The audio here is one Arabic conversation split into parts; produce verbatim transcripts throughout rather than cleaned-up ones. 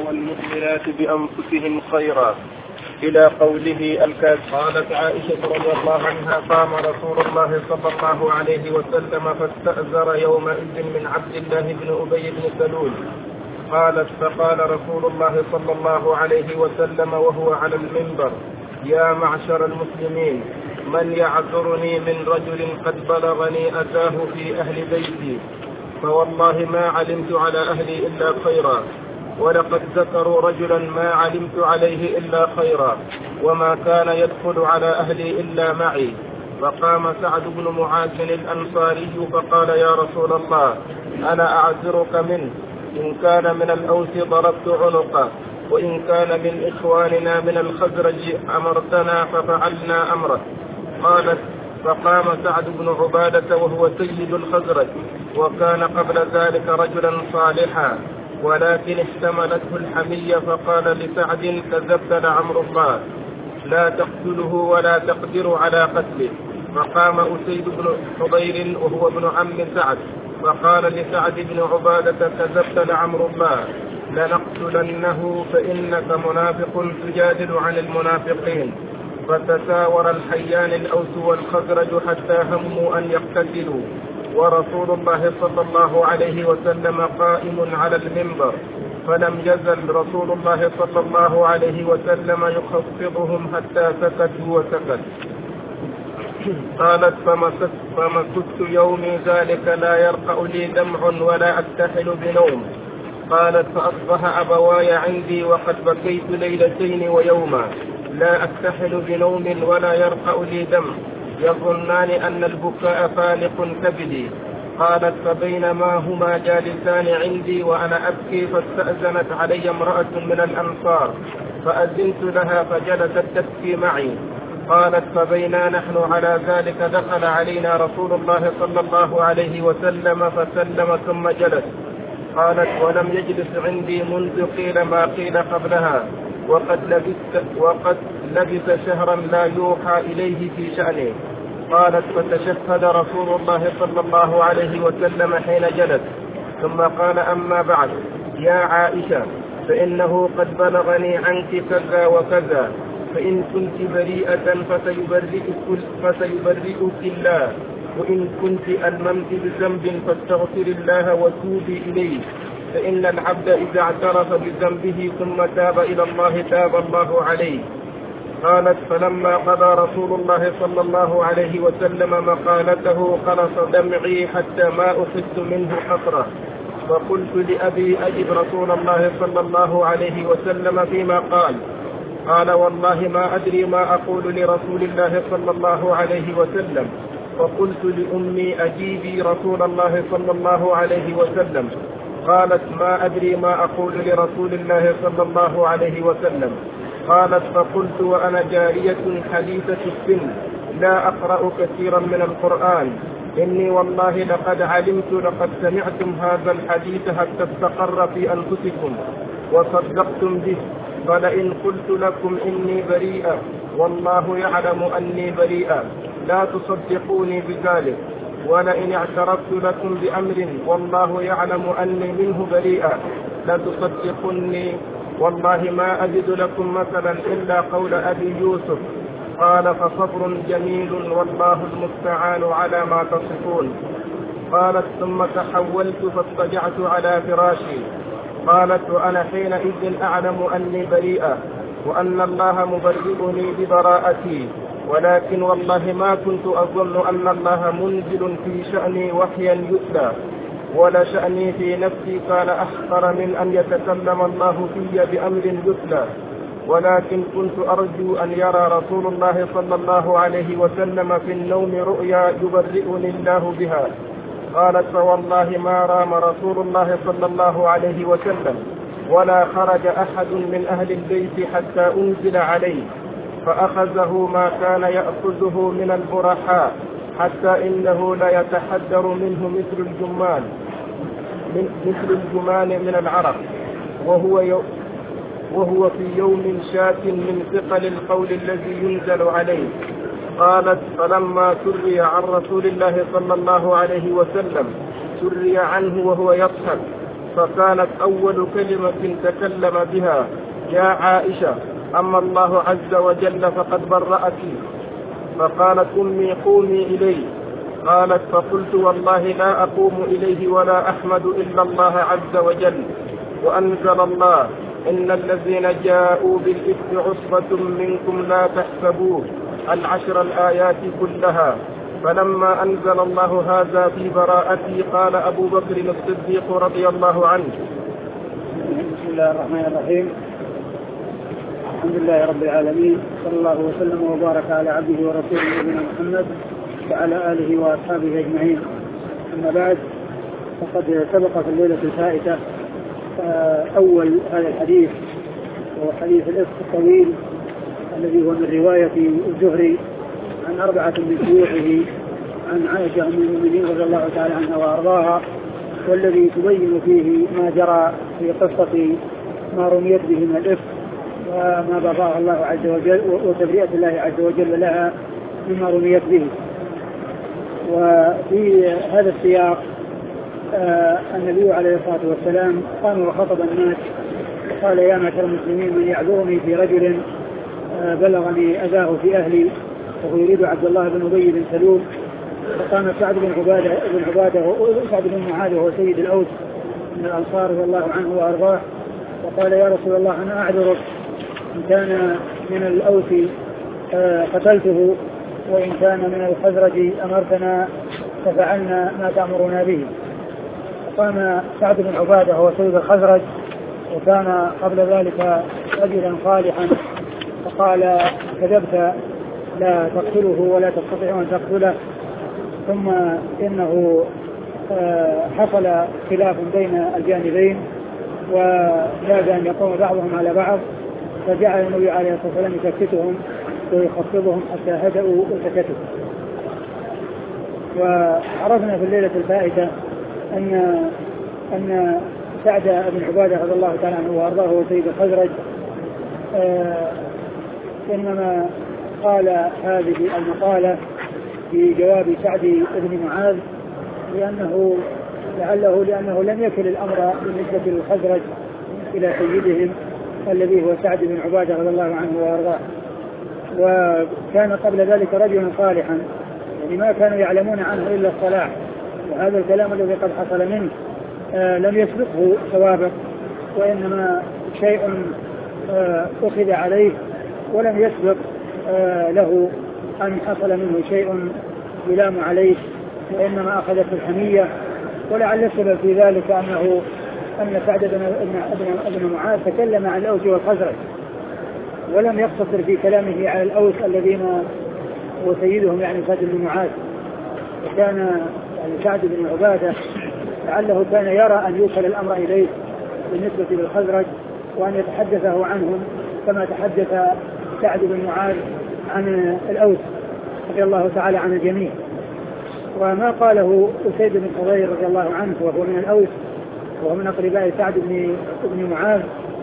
والمؤمنات بأنفسهم خيرا إلى قوله الكاذب. قالت عائشة رضي الله عنها: قام رسول الله صلى الله عليه وسلم فاستأذر يومئذ من عبد الله بن أبي بن سلول. قالت: فقال رسول الله صلى الله عليه وسلم وهو على المنبر: يا معشر المسلمين، من يعذرني من رجل قد بلغني أتاه في أهل بيتي، فوالله ما علمت على أهلي إلا خيرا، ولقد ذكروا رجلا ما علمت عليه إلا خيرا، وما كان يدخل على أهلي إلا معي. فقام سعد بن معاذ الأنصاري فقال: يا رسول الله، أنا أعذرك منه، إن كان من الأوس ضربت عنقه، وإن كان من إخواننا من الخزرج أمرتنا ففعلنا أمرك. قالت: فقام سعد بن عبادة وهو سيد الخزرج، وكان قبل ذلك رجلا صالحا، ولكن اشتملته الحمية، فقال لسعد: كذبت لعمر الله، لا تقتله ولا تقدر على قتله. فقام أسيد بن حضير وهو ابن عم سعد فقال لسعد بن عبادة: كذبت لعمر الله، لنقتلنه فإنك منافق تجادل عن المنافقين. فتساور الحيان الأوس والخزرج حتى هموا أن يقتتلوا، ورسول الله صلى الله عليه وسلم قائم على المنبر، فلم يزل رسول الله صلى الله عليه وسلم يخفضهم حتى سكتوا وسكت. قالت: فمكثت فمكثت يومي ذلك لا يرقأ لي دمع ولا أكتحل بنوم. قالت: فأصبح أبواي عندي وقد بكيت ليلتين ويوما، لا أكتحل بنوم ولا يرقأ لي دمع، يظنان أن البكاء فالق كبدي. قالت: فبينما هما جالسان عندي وأنا أبكي، فاستأذنت علي امرأة من الأنصار، فأذنت لها فجلست تبكي معي. قالت: فبينا نحن على ذلك دخل علينا رسول الله صلى الله عليه وسلم فسلم ثم جلس. قالت: ولم يجلس عندي منذ قيل ما قيل قبلها، وقد لبث, وقد لبث شهرا لا يوحى إليه في شأنه. قالت: فتشهد رسول الله صلى الله عليه وسلم حين جلس، ثم قال: أما بعد، يا عائشة، فإنه قد بلغني عنك كذا وكذا، فإن كنت بريئة فسيبرئك, فسيبرئك الله، وإن كنت ألممت بذنب فاستغفر الله وتوبي إليه، فإن العبد إذا اعترف بذنبه ثم تاب إلى الله تاب الله عليه. قالت: فلما قضى رسول الله صلى الله عليه وسلم مقالته خلص دمعي حتى ما أخذت منه قطرة، فقلت لأبي: أجب رسول الله صلى الله عليه وسلم فيما قال. قال: والله ما أدري ما أقول لرسول الله صلى الله عليه وسلم. فقلت لأمي: أجيبي رسول الله صلى الله عليه وسلم. قالت: ما أدري ما أقول لرسول الله صلى الله عليه وسلم. قالت: فقلت وأنا جارية حديثة السن لا أقرأ كثيرا من القرآن: إني والله لقد علمت لقد سمعتم هذا الحديث حتى استقر في أنفسكم وصدقتم به، فلئن قلت لكم إني بريئة والله يعلم أني بريئة لا تصدقوني بذلك، ولئن اعترفت لكم بأمر والله يعلم أني منه بريئة لا تصدقوني، والله ما أجد لكم مثلا إلا قول أبي يوسف. قال: فصبر جميل والله المستعان على ما تصفون. قالت: ثم تحولت فاضطجعت على فراشي. قالت: وأنا حينئذ أعلم أني بريئة وأن الله مبرئني ببراءتي، ولكن والله ما كنت أظن أن الله منزل في شأني وحيا يتلى، ولا شأني في نفسي كان أحقر من أن يتكلم الله في بأمر يتلى، ولكن كنت أرجو أن يرى رسول الله صلى الله عليه وسلم في النوم رؤيا يبرئني الله بها. قالت: فوالله ما رام رسول الله صلى الله عليه وسلم ولا خرج أحد من أهل البيت حتى أنزل عليه، فأخذه ما كان يأخذه من البرحاء، حتى إنه لا يتحدر منه مثل الجمان من مثل الجمان من العرق، وهو يو وهو في يوم شاك من ثقل القول الذي ينزل عليه. قالت: فلما سري عن رسول الله صلى الله عليه وسلم سري عنه وهو يضحك، فكانت أول كلمة تكلم بها: يا عائشة، أما الله عز وجل فقد برأك. فقالت أمي: قومي إليه. قالت: فقلت: والله لا أقوم إليه ولا أحمد إلا الله عز وجل. وأنزل الله: إن الذين جاءوا بالإفك عصبة منكم لا تحسبوه، العشر الآيات كلها. فلما أنزل الله هذا في براءتي قال أبو بكر الصديق رضي الله عنه: بسم الله الرحمن الرحيم. الحمد لله رب العالمين، صلى الله وسلم وبارك على عبده ورسوله نبينا محمد وعلى آله وأصحابه أجمعين. أما بعد، فقد سبق في الليلة الفائتة أول هذا الحديث، وهو حديث الإفك الطويل الذي هو من رواية الزهري عن أربعة من شيوخه عن عائشة أم المؤمنين رضي الله تعالى عنها وأرضاها، والذي تبين فيه ما جرى في قصة ما رميت به من الإفك وما برأها الله عز وجل وتبرئة الله عز وجل لها مما رميت به. وفي هذا السياق آه النبي عليه الصلاة والسلام قام وخطب الناس وقال: يا معشر المسلمين، من يعذرني في رجل آه بلغني أذاه في أهلي وهو يريد عبد الله بن أبي بن سلول. فقام سعد بن عبادة بن عبادة سعد بن معاذ وهو سيد الأوس من الأنصار رضي الله عنه وأرضاه، وقال: يا رسول الله، أنا أعذرك، إن كان من الأوس آه قتلته، وإن كان من الخزرج أمرتنا ففعلنا ما تأمرنا به. فقام سعد بن عبادة هو سيد الخزرج، وكان قبل ذلك رجلا صالحا، فقال: كذبت، لا تقتله ولا تستطيع أن تقتله. ثم إنه حصل خلاف بين الجانبين وكاد أن يقوم بعضهم على بعض، فجعل النبي عليه الصلاة والسلام يسكتهم ويخفضهم حتى هدأوا وسكتوا. وعرفنا في الليلة الفائتة أن أن سعد بن عبادة رضي الله تعالى عنه وأرضاه هو سيد الخزرج، آه إنما قال هذه المقالة في جواب سعد بن معاذ لأنه لعله لأنه لم يكل الأمر بالنسبة للخزرج إلى سيدهم الذي هو سعد بن عبادة رضي الله عنه وأرضاه. وكان قبل ذلك رجلا صالحا، يعني ما كانوا يعلمون عنه إلا الصلاح، وهذا الكلام الذي قد حصل منه آه لم يسبقه سوابق، وإنما شيء آه أخذ عليه ولم يسبق آه له أن حصل منه شيء يلام عليه، وإنما أخذت الحمية. ولعل السبب في ذلك أنه أن سعد بن معاذ تكلم عن الأوس والخزرج ولم يقتصر في كلامه على الأوس الذين هو سيدهم يعني سعد بن معاذ. وكان يعني سعد بن عبادة لعله كان يرى أن يوصل الأمر إليه بالنسبة للخزرج وأن يتحدثه عنهم كما تحدث سعد بن معاذ عن الأوس رضي الله تعالى عن الجميع. وما قاله أسيد بن حضير رضي الله عنه وهو من الأوس وهو من أقرباء سعد بن معاذ،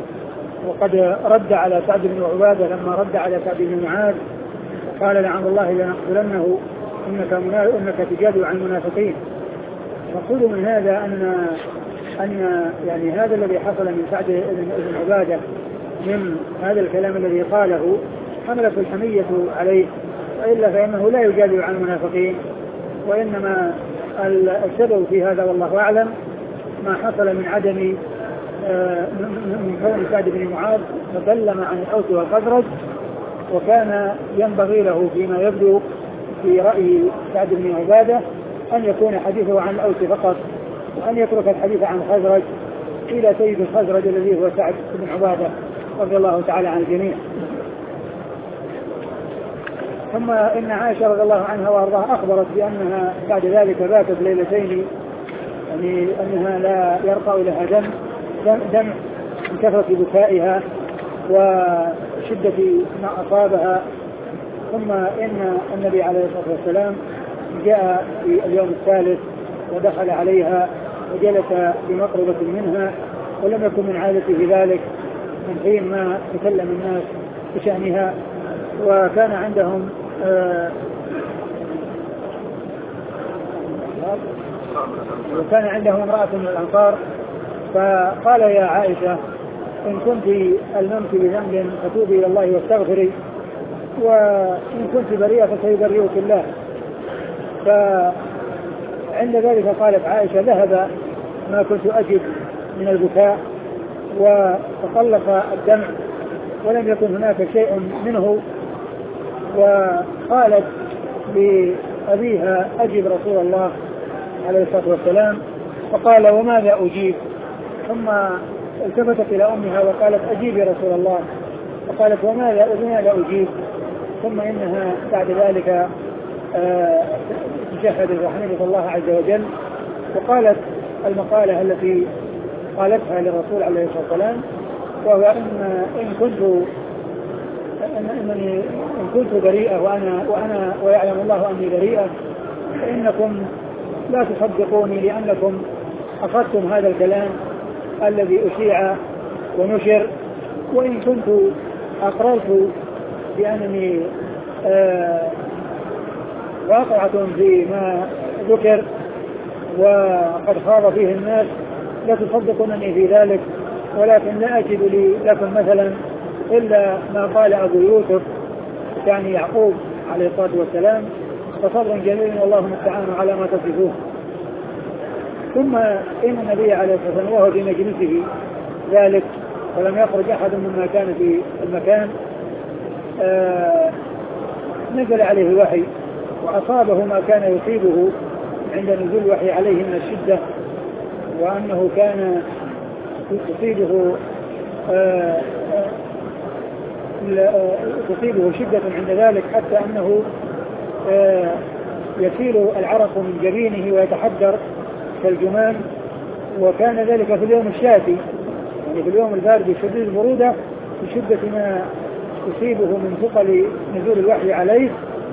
وقد رد على سعد بن عبادة لما رد على سعد بن معاذ قال: لعن الله لنقتلنه إنك, إنك تجادل عن المنافقين. نقول من هذا أن أن يعني هذا الذي حصل من سعد بن عبادة من هذا الكلام الذي قاله حملت الحمية عليه، وإلا فإنه لا يجادل عن المنافقين، وإنما السبب في هذا والله أعلم ما حصل من عدم من كون سعد بن معاذ تكلم عن الأوس والخزرج، وكان ينبغي له فيما يبدو في رأي سعد بن عبادة أن يكون حديثه عن الأوس فقط، وأن يترك الحديث عن الخزرج إلى سيد الخزرج الذي هو سعد بن عبادة رضي الله تعالى عن الجميع. ثم إن عائشة رضي الله عنها وأرضاها أخبرت بأنها بعد ذلك باتت ليلتين، يعني أنها لا يرقى لها دم دم من كثرة بكائها وشدة ما أصابها. ثم إن النبي عليه الصلاة والسلام جاء في اليوم الثالث ودخل عليها وجلس بمقربة منها، ولم يكن من عادته ذلك من حين ما تكلم الناس بشأنها. وكان عندهم آه وكان عندهم امرأة من الأنصار فقال يا عائشة إن كنت ألممت بذنب فتوبي إلى الله واستغفري، وإن كنت بريئة فسيبرئك الله. فعند ذلك قالت عائشة ذهب ما كنت أجد من البكاء وتقلص الدمع ولم يكن هناك شيء منه. وقالت لأبيها أجب رسول الله عليه الصلاة والسلام، فقال وماذا أجيب؟ ثم التفتت إلى أمها وقالت أجيب يا رسول الله، فقالت وماذا وماذا أجيب؟ ثم إنها بعد ذلك تشهد رحمة الله عز وجل، وقالت المقالة التي قالتها للرسول عليه الصلاة والسلام، وهو إن إن كنت إن إنني إن كنت بريئة وأنا وأنا ويعلم الله أني بريئة فإنكم لا تصدقوني لأنكم أخذتم هذا الكلام الذي أشيع ونشر، وإن كنت أقررت بأنني آه واقعة فيما ذكر وقد خاض فيه الناس لا تصدقونني في ذلك، ولكن لا أجد لي لكم مثلا إلا ما قال أبو يوسف يعني يعقوب عليه الصلاة والسلام، فصبر جميل والله المستعان على ما تصفون. ثم إن النبي عليه الصلاة والسلام وهو في مجلسه ذلك ولم يخرج أحد مما كان في المكان آه نزل عليه الوحي وأصابه ما كان يصيبه عند نزول الوحي عليه من الشدة، وأنه كان تصيبه آه تصيبه شدة عند ذلك حتى أنه آه يسيل العرق من جبينه ويتحدر كالجمان، وكان ذلك في اليوم الشاتي يعني في اليوم البارد شديد البرودة بشدة ما تصيبه من ثقل نزول الوحي عليه،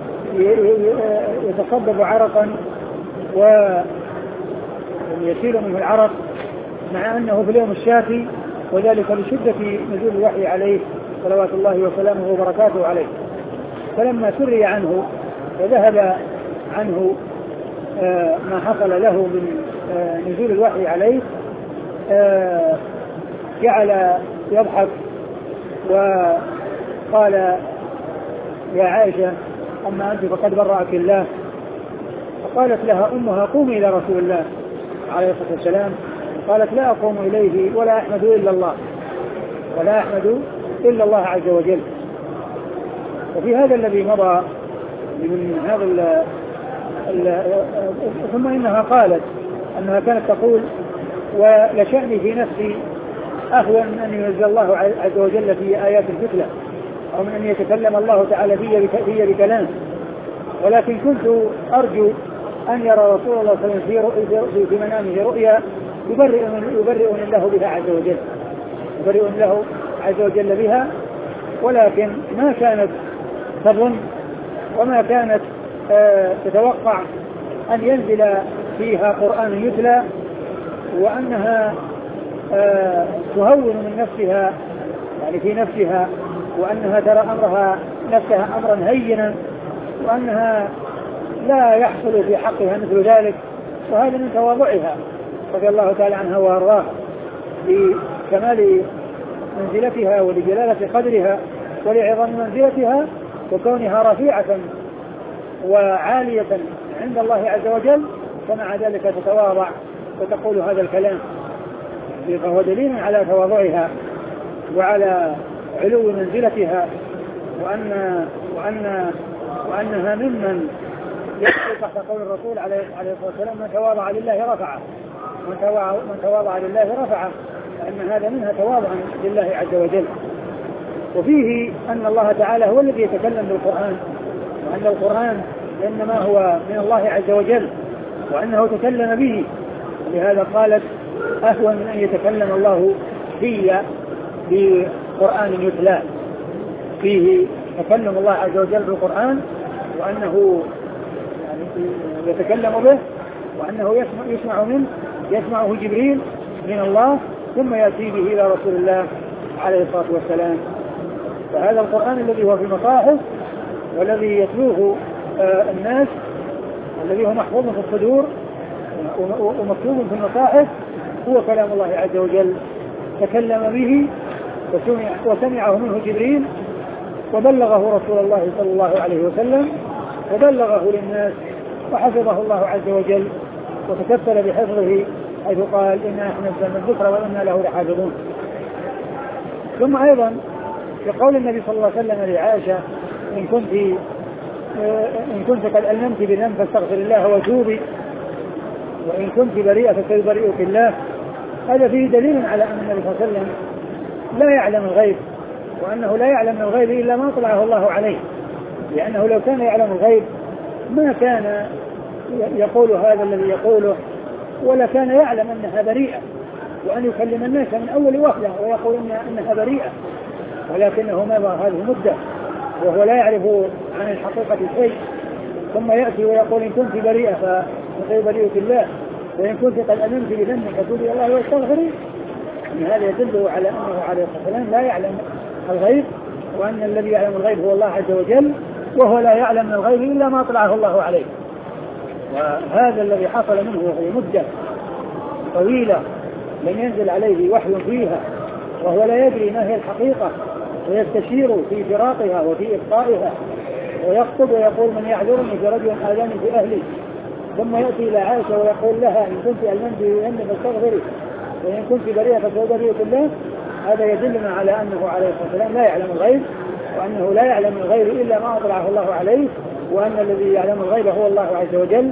يتصبب عرقا ويسيل منه العرق مع أنه في اليوم الشاتي، وذلك لشدة نزول الوحي عليه صلوات الله وسلامه وبركاته عليه. فلما سري عنه وذهب عنه آه ما حصل له من آه نزول الوحي عليه آه جعل يضحك وقال يا عائشة أما أنت فقد برأك الله. فقالت لها أمها قومي إلى رسول الله عليه الصلاة والسلام، قالت لا أقوم إليه ولا أحمد إلا الله ولا أحمد إلا الله عز وجل. وفي هذا الذي مضى من هذا ال ال ثم إنها قالت أنها كانت تقول ولشأني في نفسي أهون من أن ينزل الله عز وجل في آيات الفتلة أو من أن يتكلم الله تعالى في بكلام، ولكن كنت أرجو أن يرى رسول الله صلى الله عليه وسلم في منامه رؤيا يبرئني الله بها عز وجل يبرئني الله عز وجل بها، ولكن ما كانت تظن وما كانت آه تتوقع أن ينزل فيها قرآن يتلى وأنها آه تهون من نفسها يعني في نفسها، وأنها ترى أمرها نفسها أمرا هينا، وأنها لا يحصل في حقها مثل ذلك، وهذا من تواضعها رضي الله تعالى عنها وأرضاها لكمال منزلتها ولجلالة قدرها ولعظم منزلتها وكونها رفيعة وعالية عند الله عز وجل، فمع ذلك تتواضع وتقول هذا الكلام، فهو دليل على تواضعها وعلى علو منزلتها، وأن وأن وأنها ممن يدخل تحت قول الرسول عليه الصلاة والسلام من تواضع لله رفعه من تواضع لله رفعه، فإن هذا منها تواضعا لله عز وجل. وفيه أن الله تعالى هو الذي يتكلم بالقرآن، وأن القرآن إنما هو من الله عز وجل وأنه تكلم به، ولهذا قالت أهون من أن يتكلم الله في بقرآن يتلى، فيه تكلم الله عز وجل بالقرآن وأنه يعني يتكلم به وأنه يسمع, يسمع منه يسمعه جبريل من الله ثم يأتي به إلى رسول الله عليه الصلاة والسلام. فهذا القرآن الذي هو في المصاحف والذي يتلوه آه الناس والذي هو محفوظ في الصدور ومكتوب في المصاحف هو كلام الله عز وجل تكلم به وسمع وسمعه منه جبريل وبلغه رسول الله صلى الله عليه وسلم وبلغه للناس وحفظه الله عز وجل وتكفل بحفظه حيث قال إنا نحن نزلنا الذكر وإنا له لحافظون. ثم أيضا يقول النبي صلى الله عليه وسلم لعائشة إن كنت إن كنت قد ألممت بذنب فاستغفر الله وتوبي وإن كنت بريئة فسيبرئك الله. هذا فيه دليل على أن النبي صلى الله عليه وسلم لا يعلم الغيب وأنه لا يعلم من الغيب إلا ما طلعه الله عليه، لأنه لو كان يعلم الغيب ما كان يقول هذا الذي يقوله ولا كان يعلم أنها بريئة وأن يكلم الناس من أول وهلة ويقول أنها بريئة، ولكنه مضى هذه مدة وهو لا يعرف عن الحقيقة شيء ثم يأتي ويقول إن كنت بريئة فسيبرئك الله وإن كنت قد ألمت بذنب فتوبي الله واستغفري. يعني هذا يدل على أنه عليه الصلاة والسلام لا يعلم الغيب وأن الذي يعلم الغيب هو الله عز وجل وهو لا يعلم من الغيب إلا ما طلعه الله عليه. وهذا الذي حصل منه في مدة طويلة لم ينزل عليه وحي فيها وهو لا يدري ما هي الحقيقة ويستشير في فراقها وفي إبقائها ويخطب ويقول من يعذرني في رجل آذاني في أهلي، ثم يأتي إلى عائشة ويقول لها إن كنت ألممت بذنب فاستغفري وإن كنت بريئة فسيبرئك الله. هذا يدلنا على أنه عليه الصلاة والسلام لا يعلم الغيب وأنه لا يعلم الغيب إلا ما أطلعه الله عليه وأن الذي يعلم الغيب هو الله عز وجل.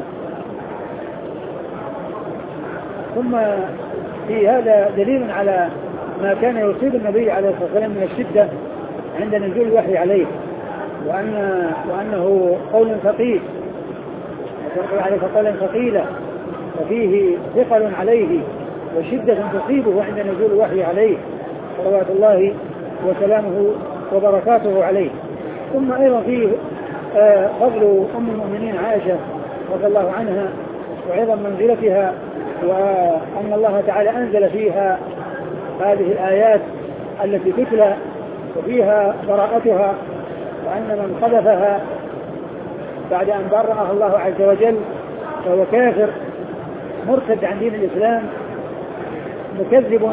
ثم في هذا دليل على ما كان يصيب النبي عليه الصلاة والسلام من الشدة عند نزول الوحي عليه وأن وأنه قول ثقيل عليه قولا ثقيلا وفيه ثقل عليه وشدة تصيبه عند نزول الوحي عليه صلوات الله وسلامه وبركاته عليه. ثم أيضا فيه فضل أم المؤمنين عائشة رضي الله عنها وعظم منزلتها وأن الله تعالى أنزل فيها هذه الآيات التي تتلى وفيها براءتها وأن من قذفها بعد أن برأه الله عز وجل فهو كافر مرتد عن دين الإسلام مكذب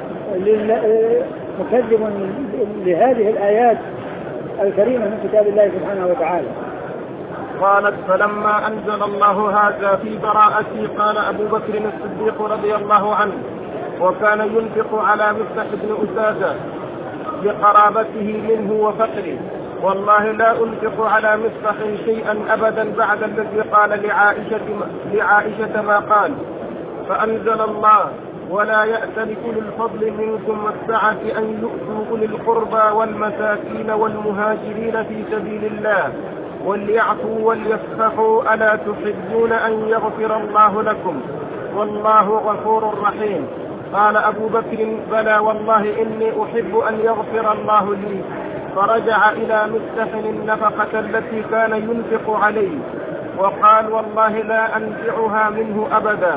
مكذب لهذه الآيات الكريمة من كتاب الله سبحانه وتعالى. قالت فلما أنزل الله هذا في براءتي قال أبو بكر الصديق رضي الله عنه وكان ينفق على مفتح بن أساسة بقرابته منه وفقره والله لا أنفق على مفتح شيئا أبدا بعد الذي قال لعائشة, لعائشة ما قال. فأنزل الله ولا يأت لأولي الفضل منكم والسعة أن يؤتوا أولي القربى والمساكين والمهاجرين في سبيل الله وليعفوا وليصفحوا ألا تحبون أن يغفر الله لكم والله غفور رحيم. قال أبو بكر بلى والله إني أحب أن يغفر الله لي. فرجع إلى مفتح النفقة التي كان ينفق عليه وقال والله لا أنزعها منه أبدا.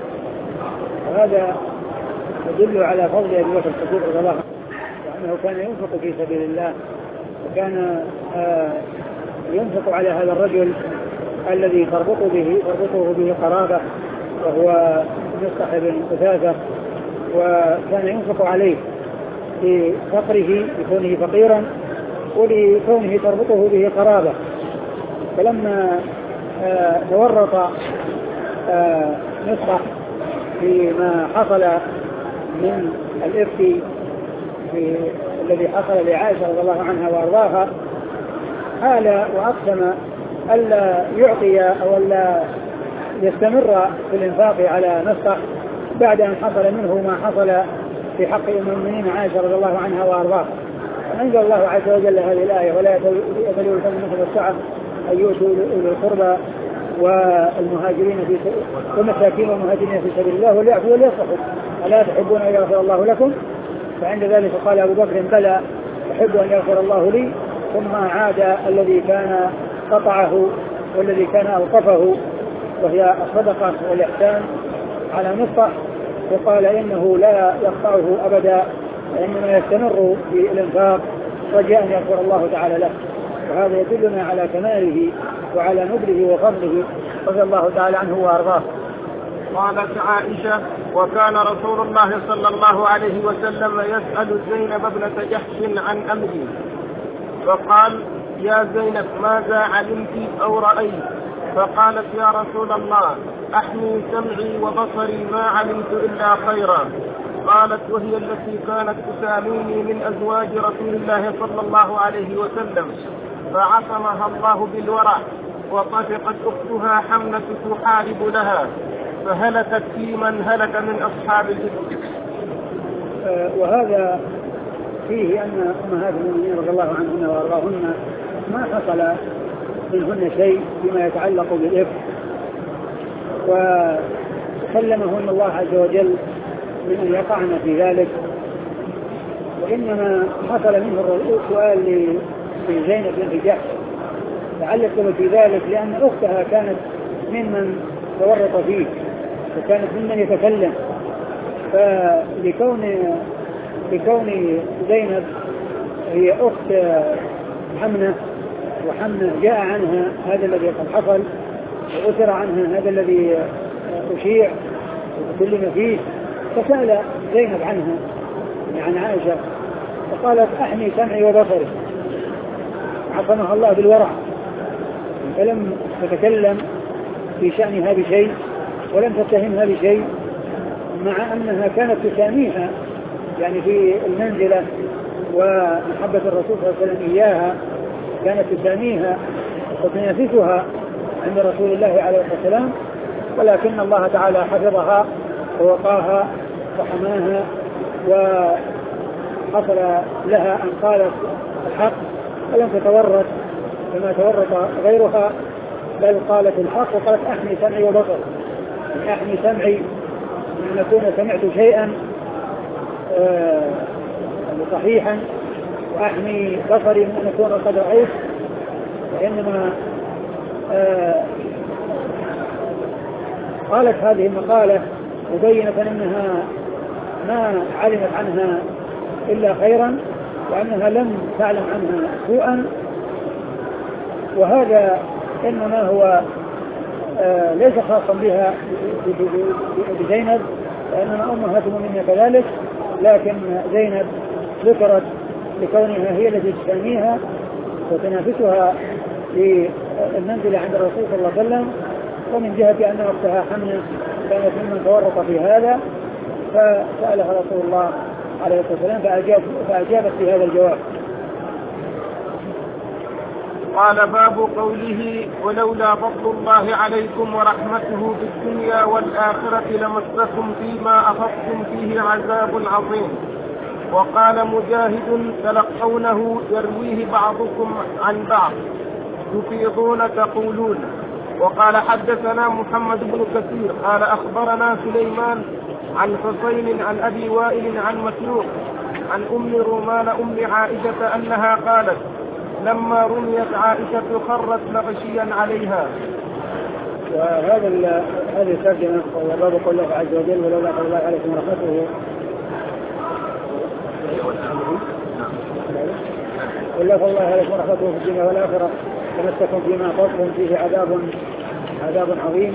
هذا يدل على فضل أبي بكر الصديق رضي الله عنه وأنه كان ينفق في سبيل الله وكان آه ينفق على هذا الرجل الذي تربطه به تربطه به قرابة وهو مفتح بن أساسة وكان ينفق عليه في فقره لكونه فقيرا ولكونه تربطه به قرابة. فلما آه تورط آه مفتح فيما حصل من الإفك في الذي حصل لعائشة رضي الله عنها وأرضاها حال وأقسم ألا يعطي أو ألا يستمر في الإنفاق على مفتح بعد أن حصل منه ما حصل في حق المؤمنين عائشة رضي الله عنها وأرضاها. فأنزل الله عز وجل هذه الآية ولا يأتوا الفضل والسعة أن يؤتوا أولي القربى والمهاجرين في والمساكين والمهاجرين في سبيل الله وليعفوا وليصفحوا ألا تحبون أن يغفر الله لكم. فعند ذلك قال أبو بكر بلى أحب أن يغفر الله لي. ثم عاد الذي كان قطعه والذي كان أوقفه وهي الصدقة والإحسان على مفتح وقال إنه لا يقطعه أبدا وإنما يستمر في الإنفاق رجاء أن يغفر الله تعالى له. وهذا يدلنا على كماله وعلى نبله وفضله رضي الله تعالى عنه وأرضاه. قالت عائشة: وكان رسول الله صلى الله عليه وسلم يسأل زينب ابنة جحش عن أمري، فقال: يا زينب ماذا علمت أو رأيت؟ فقالت: يا رسول الله أحمي سمعي وبصري ما علمت إلا خيرا. قالت: وهي التي كانت تساميني من أزواج رسول الله صلى الله عليه وسلم، فعصمها الله بالورع، وطفقت أختها حملة تحارب لها، فهلكت في من هلك من أصحاب الإفك. آه وهذا فيه أن أمهات المؤمنين رضي الله عنهن وأرضاهن ما حصل منهن شيء فيما يتعلق بالإفك، وسلمهن الله عز وجل من أن يقعن في ذلك، وإنما حصل منه السؤال لزينب بنت جحش تعلق في ذلك لأن أختها كانت ممن تورط فيه وكانت ممن يتكلم، فلكون لكون زينب هي أخت حمنة، وحمنة جاء عنها هذا الذي قد حصل وأثر عنها هذا الذي أشيع وتكلم فيه، فسأل زينب عنها عن عائشة فقالت: أحمي سمعي وبصري، عصمها الله بالورع، فلم تتكلم في شأنها بشيء ولم تتهمها بشيء، مع أنها كانت تساميها يعني في المنزلة ومحبة الرسول صلى الله عليه وسلم إياها، كانت تساميها وتنافسها عند رسول الله عليه الصلاة والسلام، ولكن الله تعالى حفظها ووقاها وحماها، وحصل لها أن قالت الحق ولم تتورط كما تورط غيرها، بل قالت الحق وقالت: أحمي سمعي وبصري، أحمي سمعي أن أكون سمعت شيئا آه صحيحا، وأحمي بصري من أن أكون قد رأيت، وإنما آه قالت هذه المقالة مبينة أنها ما علمت عنها إلا خيرا، وأنها لم تعلم عنها سوءا، وهذا إنما هو آه ليس خاصا بها بزينب، لأننا أمهات المؤمنين كذلك، لكن زينب ذكرت لكونها هي التي تساميها وتنافسها في المنزلة عند الرسول صلى الله عليه وسلم، ومن جهة أن أختها حمنة كانت ممن تورط في هذا، فسألها رسول الله عليه الصلاة والسلام فأجاب فأجابت في هذا الجواب. قال: باب قوله: ولولا فضل الله عليكم ورحمته في الدنيا والآخرة لمسكم فيما أخذتم فيه عذاب عظيم. وقال مجاهد: تلقونه يرويه بعضكم عن بعض، تفيضون تقولون. وقال: حدثنا محمد بن كثير قال أخبرنا سليمان عن حسين عن أبي وائل عن مسروق عن أم رومان أم عائشة أنها قالت: لما رميت عائشة خرت مغشيا عليها. وهذا هذه الترجمة وباب قول الله عز وجل: ولولا فضل الله عليكم ورحمته ولولا فضل الله عليكم ورحمته في الدنيا والآخرة لمسكم فيما أخذتم فيه عذاب عذاب عظيم.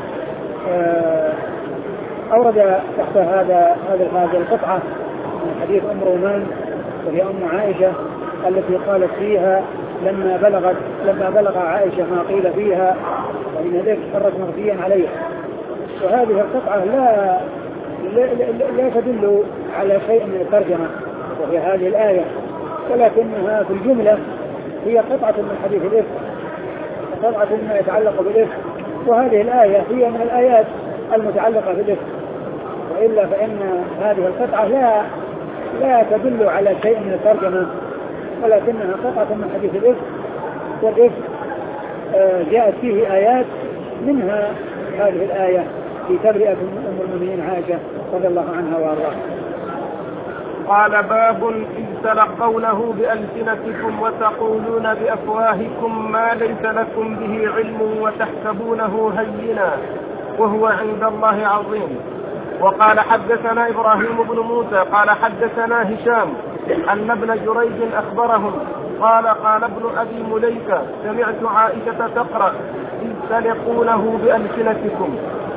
أورد تحت هذا هذا هذه القطعة من حديث أم رومان وهي أم عائشة التي قالت فيها لما بلغت لما بلغ عائشة ما قيل فيها وإن ذلك خرج مغشيا عليها. وهذه القطعة لا لا, لا تدل على شيء من الترجمة وهي هذه الآية، ولكنها في الجملة هي قطعة من حديث الإفك، قطعة ما يتعلق بالإفك، وهذه الآية هي من الآيات المتعلقة بالإفك، وإلا فإن هذه القطعة لا لا تدل على شيء من الترجمة، ولكنها قطعة من حديث الإفك، والإفك جاءت فيه آيات منها هذه الآية في تبرئة أم المؤمنين عائشة رضي الله عنها وارضاها. قال: باب إذ تلقونه بألسنتكم وتقولون بأفواهكم ما ليس لكم به علم وتحسبونه هينا وهو عند الله عظيم. وقال: حدثنا إبراهيم بن موسى قال حدثنا هشام أن ابن جريج أخبرهم قال: قال ابن أبي مليكة: سمعت عائشة تقرأ: إذ تلقونه بألسنتكم.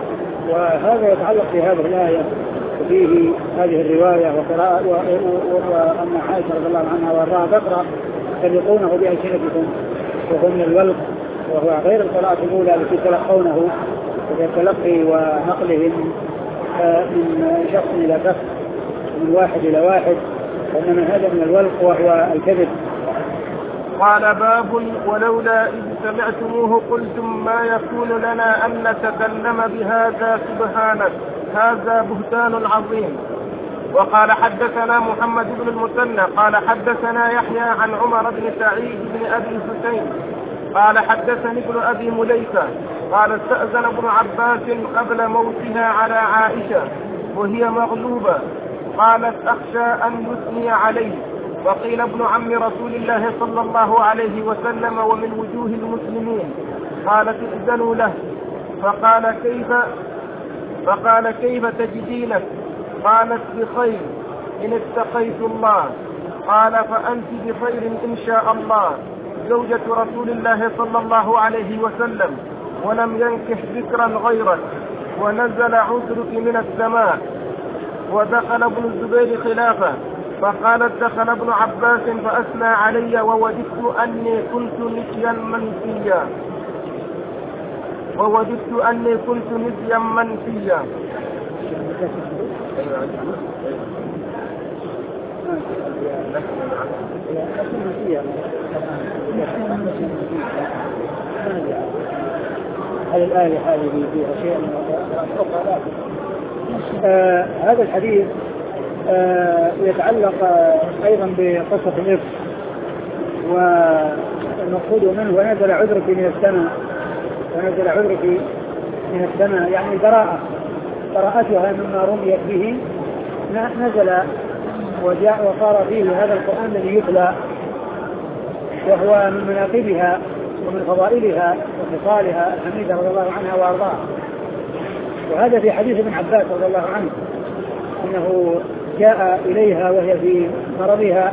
وهذا يتعلق بهذه الآية وفيه هذه الرواية وقراءة وأن عائشة رضي الله عنها وارضاها تقرأ تلقونه بألسنتكم وهو من الولق، وهو غير القراءة الأولى التي تلقونه ويتلقي ونقله من شخص إلى شخص من واحد إلى واحد، وإنما هذا من الولق وهو الكذب. قال باب ولولا إذ سمعتموه قلتم ما يكون لنا أن نتكلم بهذا سبحانك هذا بهتان عظيم. وقال حدثنا محمد بن المثنى قال حدثنا يحيى عن عمر بن سعيد بن أبي حسين قال حدثني ابن أبي مليكة قال استأذن ابن عباس قبل موتها على عائشة وهي مغلوبة قالت أخشى أن يثني عليه، وقيل ابن عم رسول الله صلى الله عليه وسلم ومن وجوه المسلمين، قالت ائذنوا له، فقال كيف فقال كيف تجدينك؟ قالت بخير إن اتقيت الله. قال فأنت بخير إن شاء الله، زوجة رسول الله صلى الله عليه وسلم ولم ينكح ذكرا غيرك، ونزل عذرك من السماء. ودخل ابن الزبير خلافه فقالت دخل ابن عباس فأثنى علي ووددت أني كنت نسيا منسيا ووددت أني كنت نسيا منسيا. هل الآية هذه فيها شيء من الأخرى؟ آه هذا الحديث آه يتعلق آه أيضا بقصة الإفك، والمقصود منه ونزل عذرك من السماء، ونزل عذرك من السماء يعني البراءة، براءتها مما رميت به نزل وجاء وصار فيه هذا القرآن الذي يتلى، وهو من مناقبها ومن فضائلها وخصالها الحميدة رضي الله عنها وأرضاها. وهذا في حديث ابن عباس رضي الله عنه أنه جاء إليها وهي في مرضها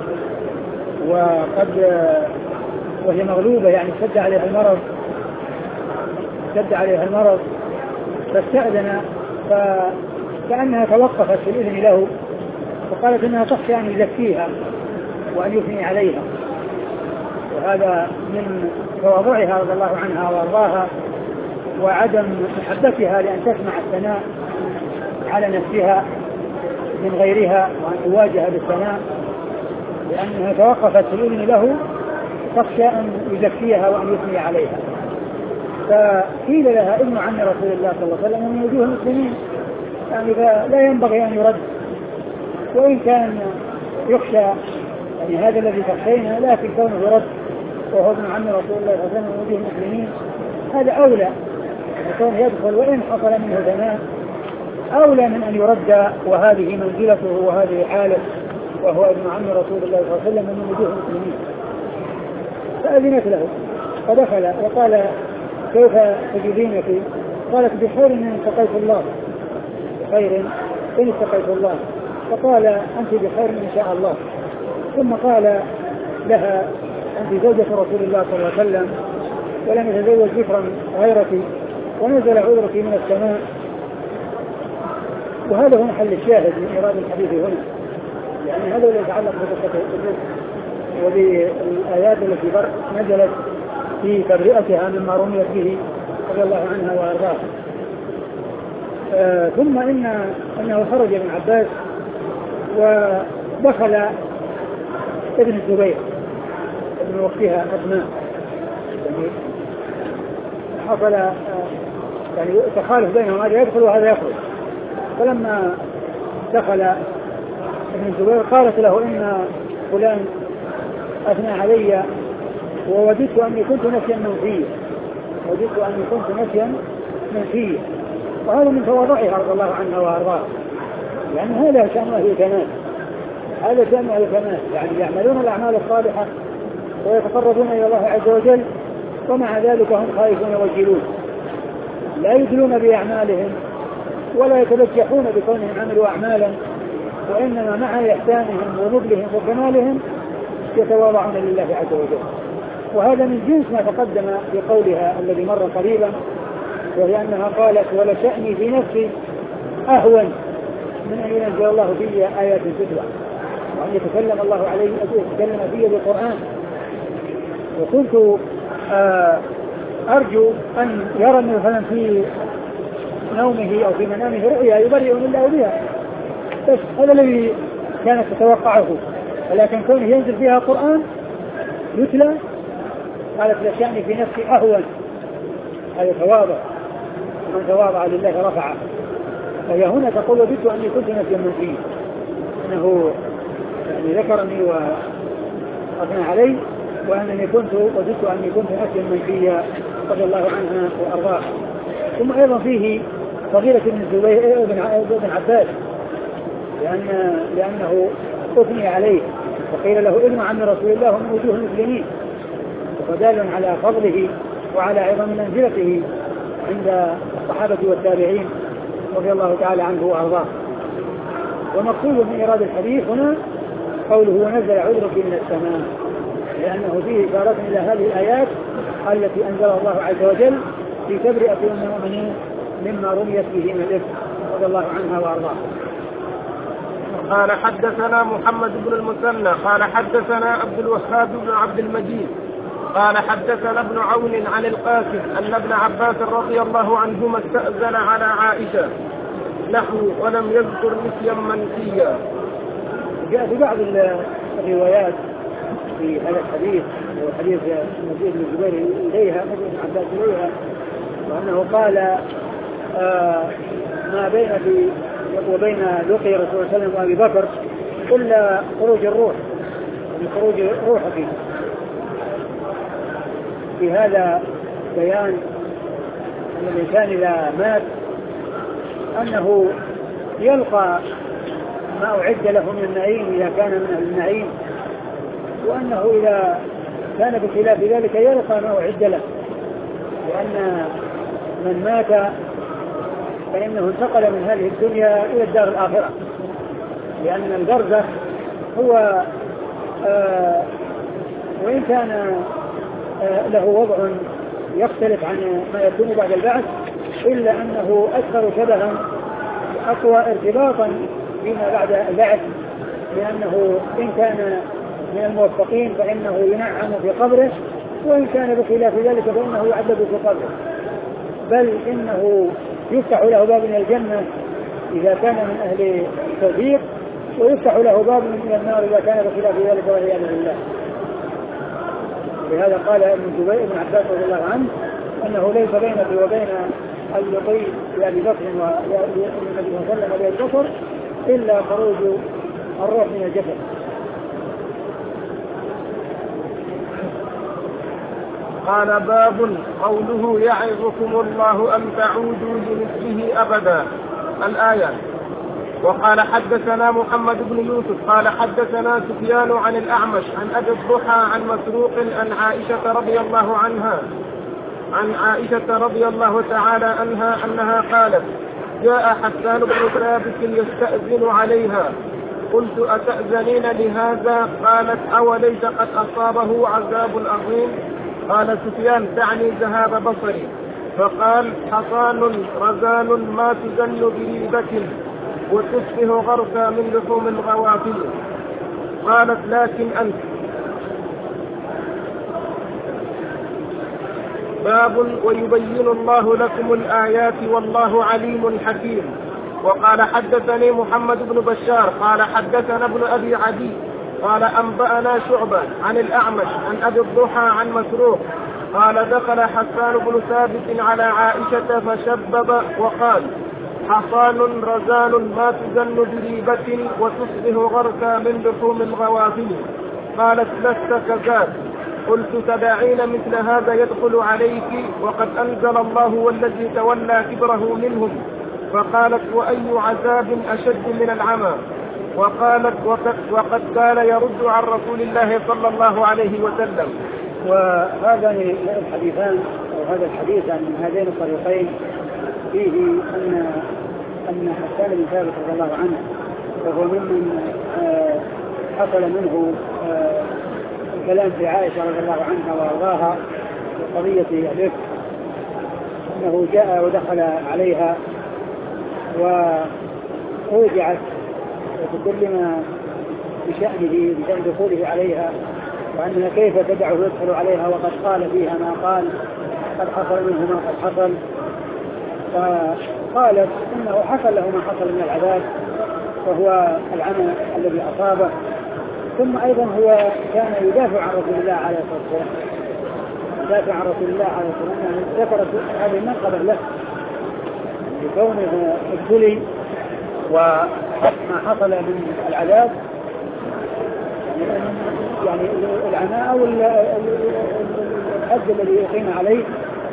وقد وهي مغلوبة يعني اشتد عليها المرض اشتد عليها المرض فاستأذن، فكأنها توقفت في الإذن له، فقالت إنها تخشى أن يزكيها وأن يثني عليها، وهذا من تواضعها رضي الله عنها وارضاها وعدم محبتها لأن تسمع الثناء على نفسها من غيرها وأن تواجه بالثناء، لأنها توقفت في الإذن له تخشى أن يزكيها وأن يثني عليها. فقيل لها ابن عم رسول الله صلى الله عليه وسلم من وجوه المسلمين، يعني لا ينبغي أن يرد، وإن كان يخشى يعني هذا الذي تخشينا، لكن كونه يرد وهو ابن عم رسول الله صلى الله عليه وسلم من وجوه المسلمين هذا أولى، يكون يدخل وإن حصل منه ثناء أولى من أن يرد، وهذه منزلته وهذه حاله، وهو ابن عم رسول الله صلى الله عليه وسلم من وجوه المسلمين. فأذنت له فدخل وقال كيف تجدينك؟ قالت بخير إن اتقيت الله، بخير إن اتقيت الله. فقال أنت بخير إن شاء الله. ثم قال لها أنت زوجة رسول الله صلى الله عليه وسلم ولم يتزوج ذكرا غيرك، ونزل عذرك من السماء. وهذا هو محل الشاهد من إيراد الحديث هنا، يعني هذا اللي يتعلق بقصة الرزق وبالآيات التي نزلت في تبرئتها مما رميت به رضي الله عنها وأرضاها. آه ثم إن أنه خرج ابن عباس ودخل ابن الزبير ابن وقتها أسماء، يعني حصل آه يعني تخالف بينهم، هذا يدخل وهذا يخرج. فلما دخل ابن الزبير قالت له إن فلان أثنى علي ووددت أني كنت نسيا منسيا، وددت أني كنت نسيا منسيا. وهذا من تواضعها رضي الله عنها وأرضاها، يعني هذا شأن أهل الكمال، هذا شأن أهل الكمال، يعني يعملون الأعمال الصالحة ويتقربون إلى الله عز وجل، ومع ذلك هم خائفون وجلون، لا يدلون بأعمالهم ولا يتبجحون بكونهم عملوا أعمالا، وإنما مع إحسانهم ونبلهم وكمالهم يتواضعون لله عز وجل. وهذا من جنس ما تقدم في قولها الذي مر قريبا وهي أنها قالت ولشأني في نفسي أهون من أن ينزل الله في آيات تتلى وأن يتكلم الله عليه يتكلم فيه بالقرآن. وكنت أرجو أن يرى مثلا في نومه أو في منامه رؤيا يبرئ من الله بها، بس هذا الذي كانت تتوقعه، ولكن كونه ينزل فيها قرآن يتلى قالت لشأني في نفسي أهون. هذا تواضع، ومن تواضع لله رفعه. فهي هنا تقول وددت أني كنت نسيا منسيا، أنه يعني ذكرني وأثنى علي وأنني كنت وددت أني كنت نسيا منسيا رضي الله عنها وأرضاها. ثم أيضا فيه فضيلة ابن الزبير بن عباس، لأن لأنه أثني عليه وقيل له إلما عن رسول الله من وجوه المسلمين، ودال على فضله وعلى عظم منزلته عند الصحابة والتابعين رضي الله تعالى عنه وأرضاه. ومقصود من إيراد الحديث هنا قوله ونزل عذرك من السماء، لأنه فيه إشارة إلى هذه الآيات التي أنزلها الله عز وجل في تبرئة المؤمنين مما رميت به من الإثم رضي الله عنها وأرضاه. قال حدثنا محمد بن المثنى قال حدثنا عبد الوهاب بن عبد المجيد قال حدثنا ابن عون عن القاسم أن ابن عباس رضي الله عنهما استأذن على عائشة نحو ولم يذكر نسيا منسيا. جاء في بعض الروايات في هذا الحديث وحديث المزيد بن الزبير إليها ابن عباس إليها، وأنه قال آه ما بين في وبين لقي رسول الله صلى الله عليه وسلم وأبي بكر إلا خروج الروح، يعني خروج روحه. في هذا بيان أن الإنسان إذا مات أنه يلقى ما أعد له من النعيم إذا كان من أهل النعيم، وأنه إذا كان بخلاف ذلك يلقى ما أعد له، لأن من مات فإنه انتقل من هذه الدنيا إلى الدار الآخرة، لأن البرزخ هو آه وإن كان آه له وضع يختلف عن ما يكون بعد البعث، إلا أنه أكثر شبها أقوى ارتباطا فيما بعد البعث، لأنه إن كان من الموفقين فإنه ينعم في قبره، وإن كان بخلاف ذلك فإنه يعذب في قبره، بل إنه يفتح له باب من الجنة إذا كان من أهل التوفيق، ويفتح له باب من النار إذا كان بخلاف ذلك والعياذ بالله. لهذا قال ابن الزبير بن عباس رضي الله عنه أنه ليس بينك وبين اللقي لأبي بكر والنبي صلى الله عليه وسلم وأبي بكر إلا خروج الروح من الجسد. قال باب قوله يعظكم الله أن تعودوا لمثله أبدا الآية. وقال حدثنا محمد بن يوسف قال حدثنا سفيان عن الأعمش عن أبي الضحى عن مسروق عن عائشة رضي الله عنها عن عائشة رضي الله تعالى عنها أنها قالت جاء حسان بن ثابت يستأذن عليها قلت أتأذنين لهذا؟ قالت أوليس قد أصابه عذاب عظيم؟ قال سفيان تعني ذهاب بصري. فقال حصان رزان ما تزن بريبة وتصبح غرفا من لحوم الغوافل. قالت لكن أنت. باب ويبين الله لكم الآيات والله عليم حكيم. وقال حدثني محمد بن بشار قال حدثنا ابن أبي عدي قال أنبأنا شعبة عن الأعمش عن أبي الضحى عن مسروق قال دخل حسان بن ثابت على عائشة فشبب وقال حصان رزان ما تزن بريبة وتصبح غركا من لحوم الغوافل. قالت لست كذاك. قلت تدعين مثل هذا يدخل عليك وقد أنزل الله والذي تولى كبره منهم. فقالت وأي عذاب أشد من العمى. وقالت وقد, وقد كان يرد عن رسول الله صلى الله عليه وسلم. وهذان الحديثان أو هذا الحديث عن هذين الطريقين فيه أن أن حسان بن ثابت رضي الله عنه وهو ممن حصل منه الكلام في عائشة رضي الله عنها وأرضاها في قضية الإفك، أنه جاء ودخل عليها وأوجعت وتكلم بشأنه بشأن دخوله عليها، وأنها كيف تدعه يدخل عليها وقد قال فيها ما قال، قد حصل منه ما قد حصل. فقالت إنه حصل له ما حصل من العذاب وهو العمى الذي أصابه. ثم أيضا هو كان يدافع عن رسول الله عليه الصلاة والسلام، يدافع عن رسول الله عليه الصلاة والسلام، يعني ذكرت هذه المنقبة له بكونه ابتلي وما حصل من العذاب، يعني العناء أو الحد الذي أقيم عليه،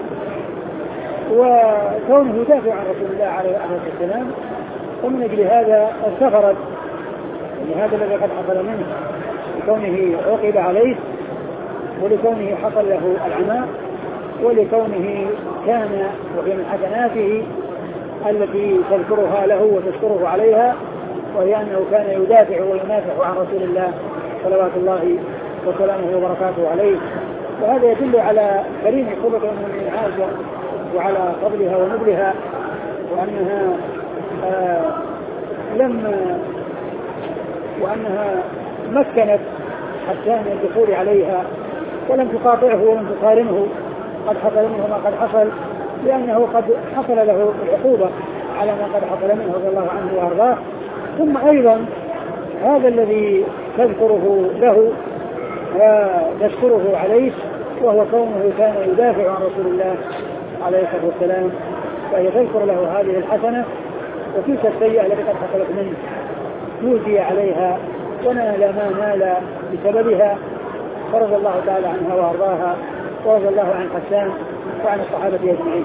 وكونه يدافع عن رسول الله عليه الصلاة والسلام. ومن أجل هذا استغرب لهذا الذي قد حصل منه لكونه عوقب عليه، ولكونه حصل له العناء، ولكونه كان وفي من حسناته التي تذكرها له وتشكره عليها، وهي أنه كان يدافع وينافع عن رسول الله صلوات الله وسلامه وبركاته عليه. وهذا يدل على كريم خلق من عائشة وعلى فضلها ونبلها، وأنها آه لم وأنها مكنت حتى من الدخول عليها ولم تقاطعه ولم تقارنه قد حصل منه ما قد حصل، لأنه قد حصل له العقوبة على ما قد حصل منه رضي الله عنه وأرضاه. ثم أيضا هذا الذي تذكره له وتشكره عليه وهو كونه كان يدافع عن رسول الله عليه الصلاة والسلام، فهي تذكر له هذه الحسنة وتلك السيئة التي قد حصلت منه توجي عليها ونال ما نال بسببها، فرضي الله تعالى عنها وأرضاها، ورضي الله عن حسان وعن الصحابة أجمعين.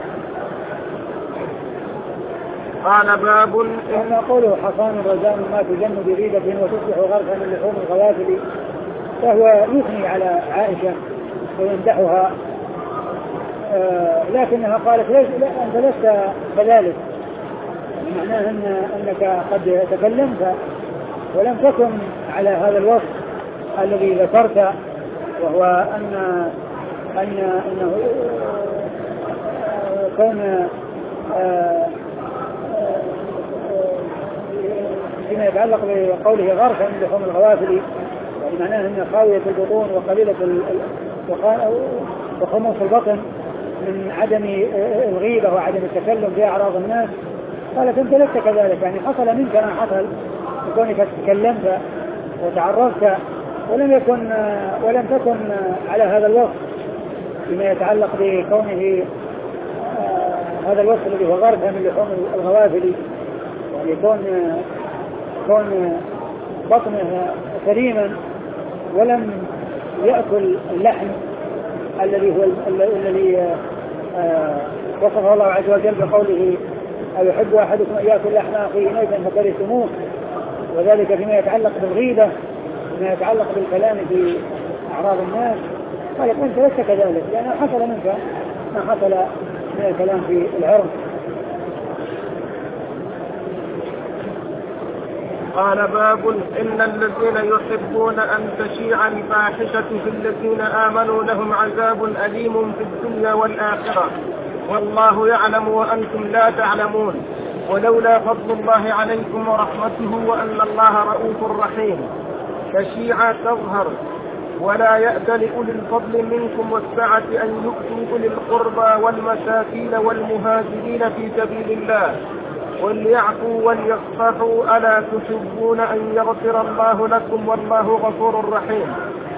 قال باب وما قوله حصان رزان ما تجن بريدة وتصبح غرفا من لحوم الغوافل، فهو يثني على عائشة ويمدحها، آه لكنها قالت ليس لا أنت لست كذلك، معناه أن أنك قد تكلمت ولم تكن على هذا الوصف الذي ذكرت، وهو أن أن أنه كون فيما يتعلق بقوله غرفا من لحوم الغوافل، يعني معناه أن خاوية البطون وقليلة وخمص البطن من عدم الغيبة وعدم التكلم في أعراض الناس. قالت أنت لست كذلك، يعني حصل منك ما حصل بكونك تكلمت وتعرفت ولم يكن ولم تكن على هذا الوصف فيما يتعلق بكونه هذا الوصف الذي هو غرفها من لحوم الغوافل، يعني كون كون بطنها سليما ولم يأكل اللحم الذي هو الذي وصفه الله عز وجل بقوله أو يحب أحدكم أن يأكل لحم أخيه ميتا فكرهتموه، وذلك فيما يتعلق بالغيبة فيما يتعلق بالكلام في أعراض الناس. قالت أنت لست كذلك، لأنه حصل منك ما حصل من الكلام في العرض. قال باب إن الذين يحبون أن تشيع الفاحشة في الذين آمنوا لهم عذاب أليم في الدنيا والآخرة والله يعلم وأنتم لا تعلمون ولولا فضل الله عليكم ورحمته وأن الله رؤوف رحيم. تشيع تظهر ولا يأت لأولي الفضل منكم والسعة أن يؤتوا أولي القربى والمساكين والمهاجرين في سبيل الله وليعفوا وليصفحوا ألا تحبون أن يغفر الله لكم والله غفور رحيم.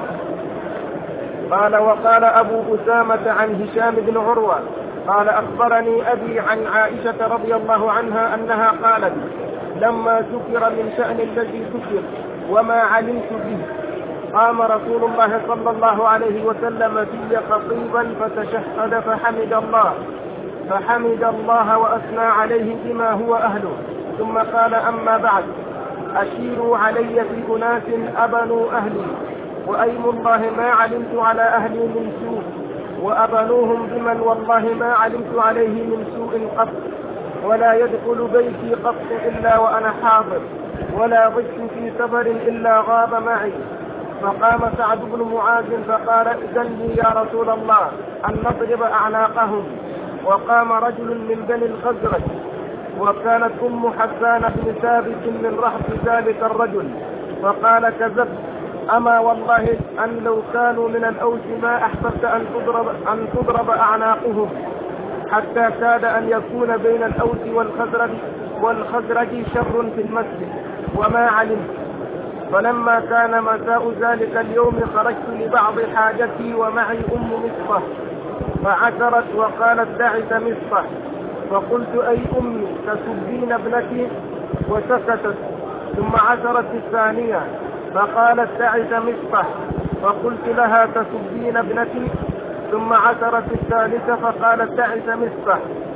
قال وقال أبو أسامة عن هشام بن عروة قال أخبرني أبي عن عائشة رضي الله عنها أنها قالت لما ذكر من شأن الذي ذكر وما علمت به قام رسول الله صلى الله عليه وسلم في خطيبا فتشهد فحمد الله فحمد الله وأثنى عليه بما هو أهله ثم قال أما بعد أشيروا علي في أناس أبنوا أهلي وأيم الله ما علمت على أهلي من سوء وأبنوهم بمن والله ما علمت عليه من سوء قط ولا يدخل بيتي قط إلا وأنا حاضر ولا ضجت في سفر إلا غاب معي. فقام سعد بن معاذ فقال إذن لي يا رسول الله أن نضرب أعناقهم وقام رجل من بني الخزرج، وكانت أم حسان بن ثابت من رهط ذلك الرجل، فقال: كذبت، أما والله أن لو كانوا من الأوس ما أحببت أن تضرب, أن تضرب أعناقهم، حتى كاد أن يكون بين الأوس والخزرج, والخزرج شر في المسجد وما علمت. فلما كان مساء ذلك اليوم خرجت لبعض حاجتي ومعي أم مصطح، فعثرت وقالت: دعت مصطح. فقلت: أي أمي تسبين ابنتي؟ وسكتت. ثم عثرت الثانية فقالت: دعت مصطح. فقلت لها: تسبين ابنتي؟ ثم عثرت الثالثة فقالت: دعت مصطح.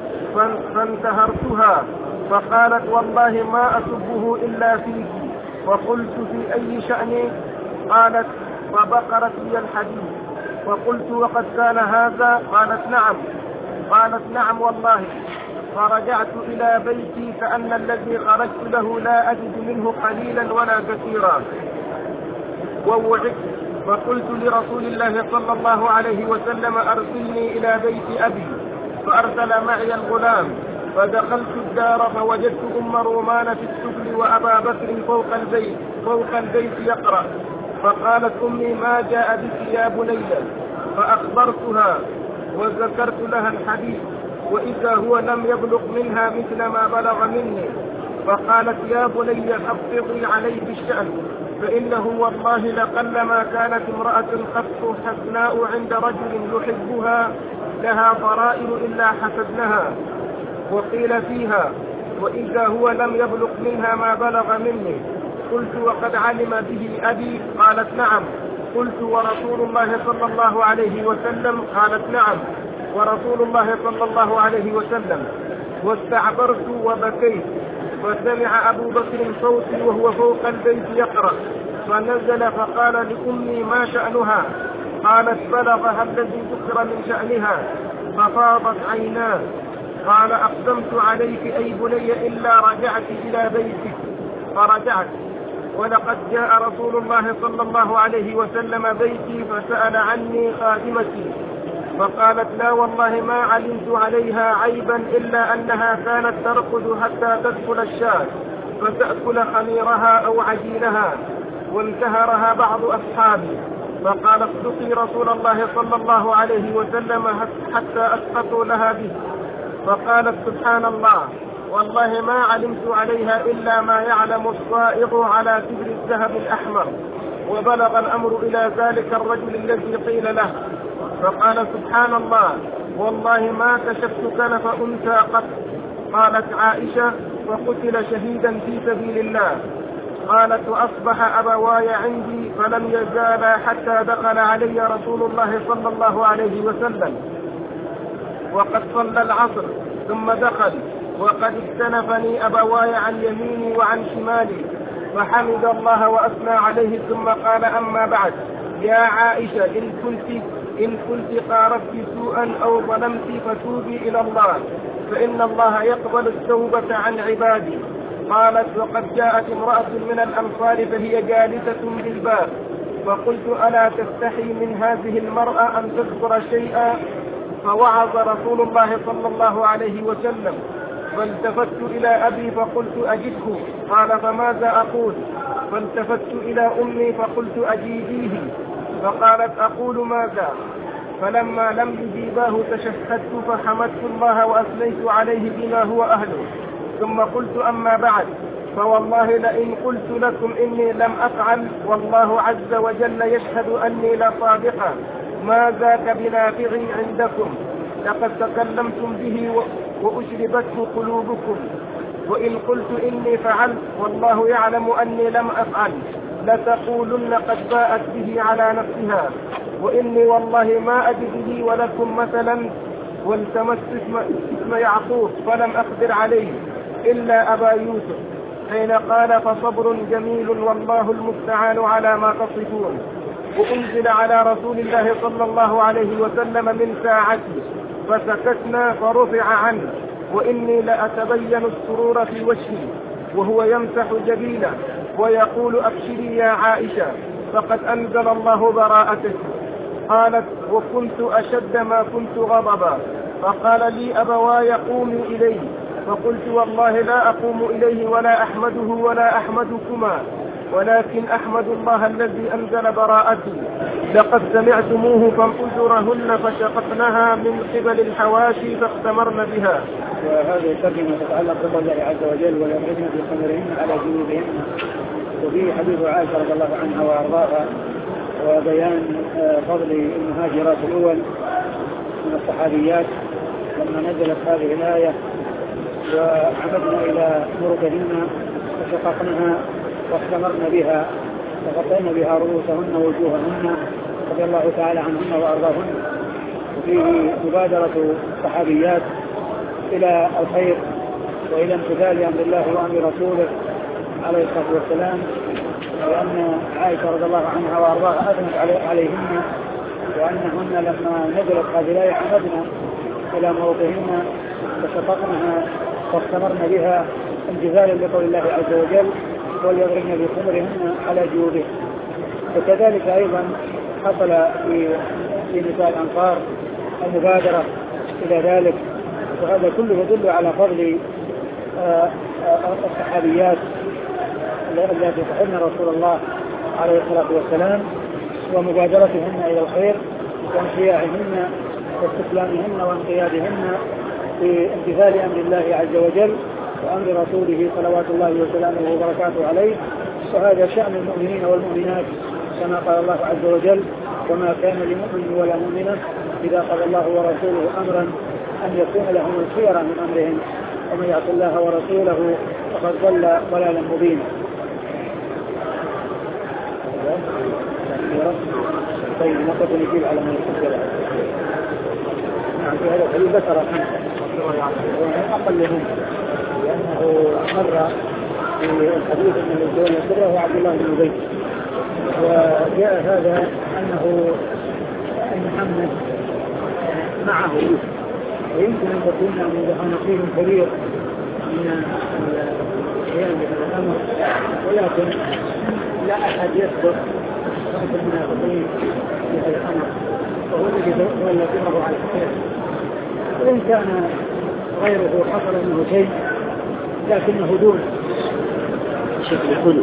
فانتهرتها فقالت: والله ما أسبه إلا فيك. وقلت: في أي شأن؟ قالت: فبقرت لي الحديث. وقلت: وقد كان هذا؟ قالت: نعم. قالت: نعم والله. فرجعت إلى بيتي كأن الذي خرجت له لا أجد منه قليلا ولا كثيرا، ووعدت. فقلت لرسول الله صلى الله عليه وسلم: أرسلني إلى بيت أبي. فأرسل معي الغلام، فدخلت الدار فوجدت أم رومان في السفل وأبا بكر فوق البيت فوق البيت يقرأ. فقالت أمي: ما جاء بك يا بني؟ فأخبرتها وذكرت لها الحديث، وإذا هو لم يبلغ منها مثل ما بلغ مني. فقالت: يا بني حفظي عليه بالشأن، فإنه والله لقلما كانت امرأة قط حسناء عند رجل يحبها لها ضرائر إلا حسدنها. وقيل فيها: وإذا هو لم يبلغ منها ما بلغ مني. قلت: وقد علم به أبي؟ قالت: نعم. قلت: ورسول الله صلى الله عليه وسلم؟ قالت: نعم، ورسول الله صلى الله عليه وسلم. واستعبرت وبكيت، فسمع أبو بكر صوتي وهو فوق البيت يقرأ، فنزل فقال لأمي: ما شأنها؟ قالت: بلغها الذي ذكر من شأنها. ففاضت عيناه. قال: أقسمت عليك أي بني إلا رجعت إلى بيتك. فرجعت، ولقد جاء رسول الله صلى الله عليه وسلم بيتي فسأل عني خادمتي، فقالت: لا والله ما علمت عليها عيبا إلا أنها كانت ترقد حتى تدخل الشاة فتأكل خميرها أو عجينها. وانتهرها بعض أصحابي، فقال: اصدقي رسول الله صلى الله عليه وسلم حتى أسقطوا لها به. فقالت: سبحان الله، والله ما علمت عليها إلا ما يعلم الصائغ على كبر الذهب الأحمر. وبلغ الأمر إلى ذلك الرجل الذي قيل له، فقال: سبحان الله، والله ما كشفت كنف أنثى قط. قالت عائشة: وقتل شهيدا في سبيل الله. قالت: وأصبح أبواي عندي فلم يزالا حتى دخل علي رسول الله صلى الله عليه وسلم وقد صلى العصر، ثم دخل وقد اكتنفني أبواي عن يميني وعن شمالي، فحمد الله وأثنى عليه، ثم قال: أما بعد، يا عائشة، إن كنت إن كنت قاربت سوءا أو ظلمت فتوبي إلى الله، فإن الله يقبل التوبة عن عبادي. قالت: وقد جاءت امرأة من الأنصار فهي جالسة بالباب، فقلت: ألا تستحي من هذه المرأة أن تذكر شيئا؟ فوعظ رسول الله صلى الله عليه وسلم. فالتفت إلى أبي فقلت: أجده. قال: فماذا أقول؟ فالتفت إلى أمي فقلت: أجيبيه. فقالت: أقول ماذا؟ فلما لم يجيباه تشهدت فحمدت الله وأثنيت عليه بما هو أهله، ثم قلت: أما بعد، فوالله لئن قلت لكم إني لم أفعل والله عز وجل يشهد أني لصادقة، ما ذاك بنافع عندكم، لقد تكلمتم به وأشربته قلوبكم. وإن قلت إني فعلت والله يعلم أني لم أفعل لتقولن قد باءت به على نفسها، وإني والله ما أجد لي ولكم مثلا. والتمست اسم, اسم يعقوب فلم أقدر عليه إلا أبا يوسف، حين قال: فصبر جميل والله المستعان على ما تصفون. وأنزل على رسول الله صلى الله عليه وسلم من ساعتي، فسكتنا فرفع عنه، وإني لأتبين السرور في وجهي وهو يمسح جبينه ويقول: أبشري يا عائشة، فقد أنزل الله براءتك. قالت: وكنت أشد ما كنت غضبا، فقال لي أبواي قومي إليه، فقلت والله لا أقوم إليه ولا أحمده ولا أحمدكما، ولكن أحمد الله الذي أنزل براءتي. لقد سمعتموه فانظرهن فشققنها من قبل الحواشي فاختمرن بها. وهذه الترجمة تتعلق بالله عز وجل ويخرجن في خمرهن على جنوبهن. وفيه حديث عائشة رضي الله عنها وأرضاها وبيان فضل المهاجرات الأول من الصحابيات لما نزلت هذه الآية وعمدنا إلى مرضهن وشققنها واختمرن بها وغطينا بها رؤوسهن ووجوههن رضي الله تعالى عنهن وأرضاهن. وفيه مبادرة الصحابيات إلى الخير وإلى امتثال أمر الله وأمر رسوله عليه الصلاة والسلام، وأن عائشة رضي الله عنها وأرضاها أثنت عليهن وأنهن لما نزلت هذه الآية عمدنا إلى موضعهن فشققناها واستمرن بها امتثالا لقول الله عز وجل وليضربن بخمرهن على جيوبهن. وكذلك أيضا حصل في في نساء الأنصار المبادرة إلى ذلك، وهذا كله يدل على فضل الصحابيات التي تحبن رسول الله عليه الصلاة والسلام ومبادرتهن إلى الخير وانشياعهن واستسلامهن وانقيادهن في امتثال أمر الله عز وجل وأمر رسوله صلوات الله وسلامه وبركاته عليه. وهذا شأن المؤمنين والمؤمنات كما قال الله عز وجل: وما كان لمؤمن ولا مؤمنة إذا قضى الله ورسوله أمرا أن يكون لهم الخيرة من أمرهم ومن يعص الله ورسوله فقد ضل ضلالا مبينا. طيب نقص نجيب على من يستجل. نعم في هذا الحديث ذكر أقل منه لأنه مر في الحديث أن الزوال يسره هو عبد الله بن زيد، وجاء هذا أنه محمد معه ويمكن أن تكون عنده نصيب كبير من القيام بهذا الأمر، ولكن لا أحد يصدق من المنافقين في هذا الأمر وهو الذي هو الذي مر على الخير. وإن كان غيره حصل منه شيء لكنه دون شكل الخلق.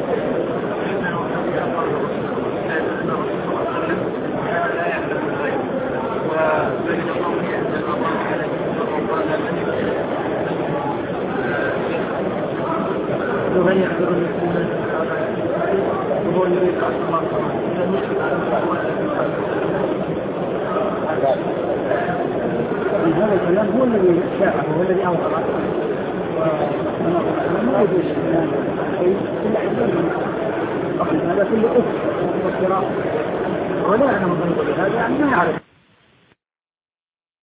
ومن يحضر المسلمين وهو الذي قال الله هذا الكلام هو الذي شاعه هو الذي أوضح وما يجوز شيء إلا هذا كله أفضل وافتراء ولا أنا مضيط بهذا يعني ما يعرف